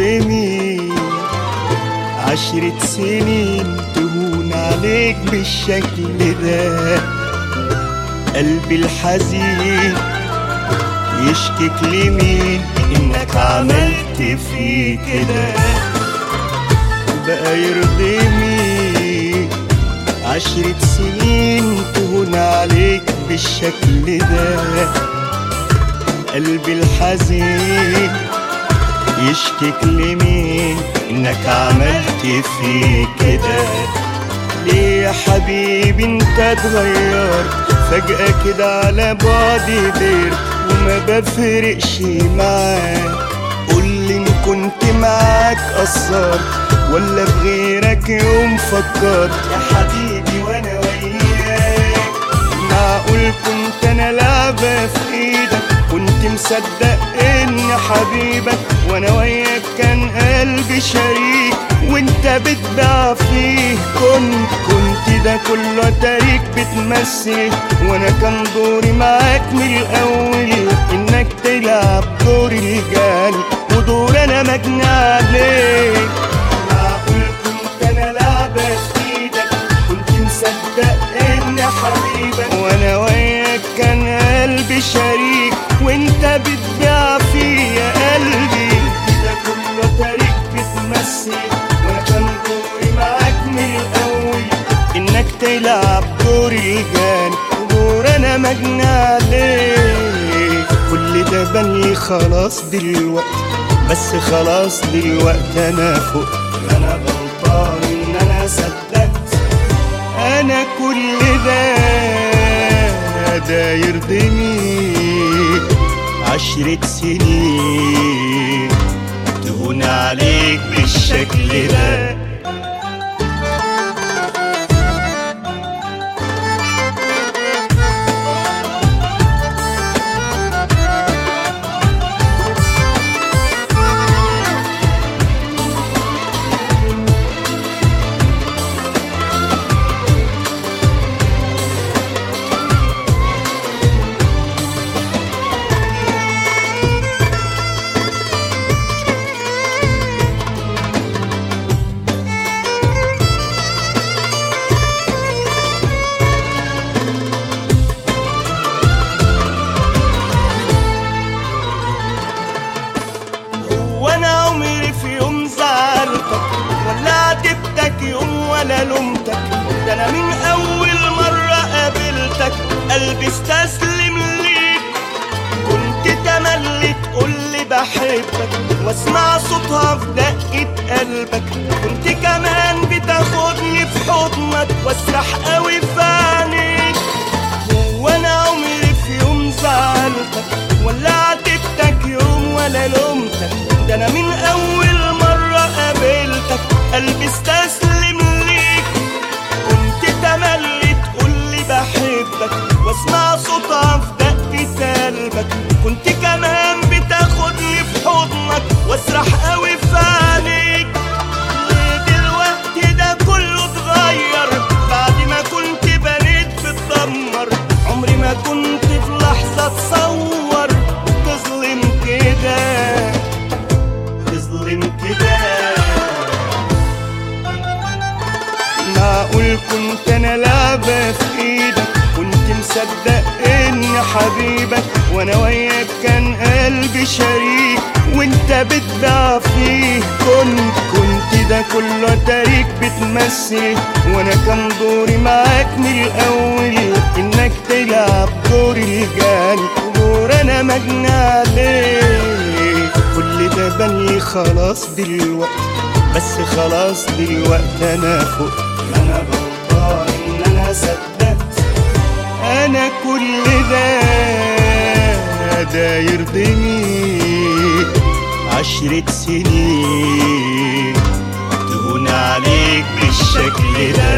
يرضي مين؟ 10 سنين تهون عليك بالشكل ده. قلبي الحزين يشكك لمين انك عملت فيه كده. بقى يرضي مين 10 سنين تهون عليك بالشكل ده؟ قلبي الحزين يشكك لمين انك عملت فيه كده. ليه يا حبيبي انت اتغيرت فجأة كده على بعدي دير وما بفرقش معاك؟ قولي ان كنت معاك قصرت ولا بغيرك يوم فكرت يا حبيبي وانا وياك؟ معقول كنت انا لعبة في ايدك؟ كنت مصدق ان حبيبك وانا وياك كان قلبي شريك وانت بتباع فيه. كنت ده كله تاريخ بتمثل وانا كان دوري معاك من الاول انك تلعب دور الجاني ودور انا مجني عليك. معقول كنت انا لعبة في ايدك؟ كنت مصدق ان حبيبك وانا وياك كان قلبي شريك وانت بتبيع فيه يا قلبي. ده كله تاريخ بتمثل وانا كان دوري معاك من الاول انك تلعب دور الجاني ودور انا مجني عليك. كل ده بني خلاص دلوقتي، بس خلاص دلوقتي انا فوق. انا غلطان ان انا صدقت انا كل ده يرضي مين؟ 10 سنين تهون عليك بالشكل ده. وانا عمري في يوم زعلتك ولا عاتبتك يوم ولا لومتك؟ ده انا من اول مرة قابلتك قلبي استسلم ليك. كنت تملي تقولي بحبك واسمع صوتها في دقة قلبك. كنت كمان بتاخدني في حضنك واسرح قوي في عينيك. وانا عمري في يوم زعلتك ولا عاتبتك يوم ولا لومتك؟ ده انا من اول مرة قابلتك قلبي استسلم ليك. كنت تملي تقولي بحبك واسمع صوتها في دقة قلبك. كنت كمان بتاخدني في حضنك واسرح قوي في عينيك. ليه دلوقتي ده كله اتغير بعد ما كنت بنيت بتدمر؟ عمري ما كنت في لحظة اتصور تظلم كده كده. معقول كنت انا لعبة في ايدك؟ كنت مصدق ان حبيبك وانا وياك كان قلبي شريك وانت بتباع فيه. كنت ده كله تاريخ بتمثل وانا كان دوري معاك من الاول انك تلعب دور الجاني ودور انا مجني عليك. كل ده بني خلاص دلوقتي، بس خلاص دلوقتي انا فوق. انا غلطان ان انا صدقت انا كل ده يرضي مين؟ 10 سنين تهون عليك بالشكل ده.